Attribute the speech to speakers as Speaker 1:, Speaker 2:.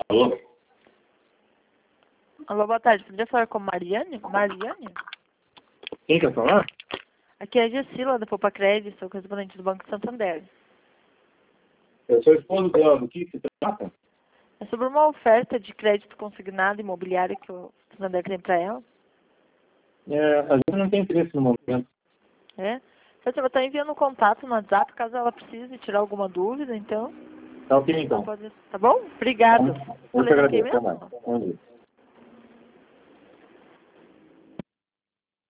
Speaker 1: Alô?
Speaker 2: Alô, boa tarde. Podia falar com Mariane? Mariane?
Speaker 1: Quem quer falar?
Speaker 2: Aqui é a Gessila, da Poupa Crédito, sou correspondente do Banco Santander.
Speaker 1: Eu sou esposo dela. Do que se trata?
Speaker 2: É sobre uma oferta de crédito consignado imobiliário que o Santander tem para ela.
Speaker 1: A gente não tem interesse no momento.
Speaker 2: É? Então, você vai estar enviando um contato no WhatsApp, caso ela precise tirar alguma dúvida, então.
Speaker 1: Tá ok, então.
Speaker 2: Pode... Tá bom? Obrigado.
Speaker 1: Eu te
Speaker 2: Falei com quem
Speaker 1: agradeço. Até
Speaker 2: mesmo?
Speaker 1: mais. Bom dia.